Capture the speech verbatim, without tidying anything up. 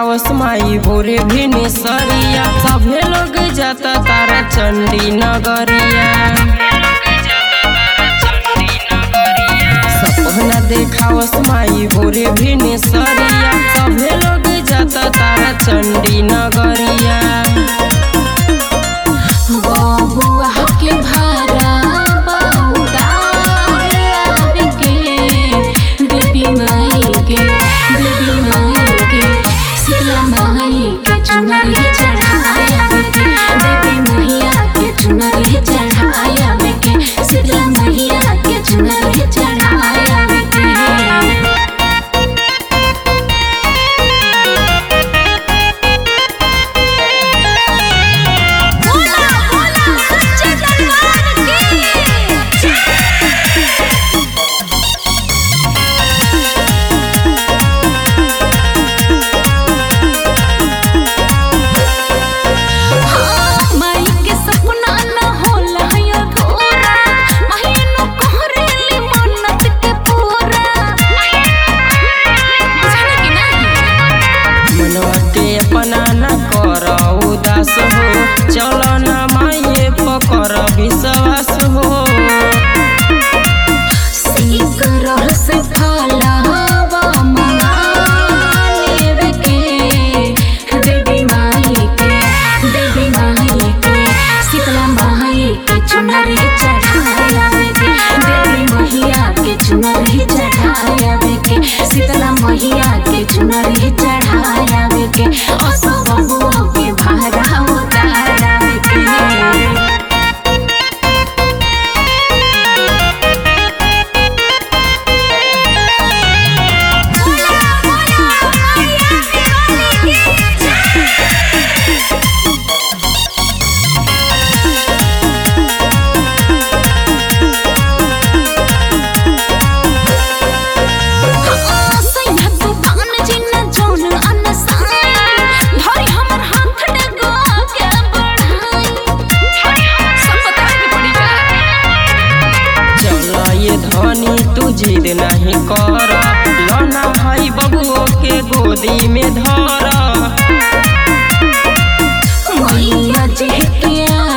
देखावस माई भोरे भी निसरिया। सभे लोग जाता तारा चंडी नगरिया। सपना देखावस माई भोरे भी निसरिया। सभे लोग जाता तारा चंडी नगरिया। चलो ना माये पकर विश्वास हो। से फलवा मंगालेवे के देवी माई के देवी माई के शीतला माई के चुनरी चढ़ावे के देवी मैया के चुनरी चढ़ावे के शीतला मैया के चुनरी चढ़ावे के असो बहुओ के भारा उतारावे के। धनी तू जिद नहीं कर, लना भाई बबुओ के गोदी में धर। मैया जी के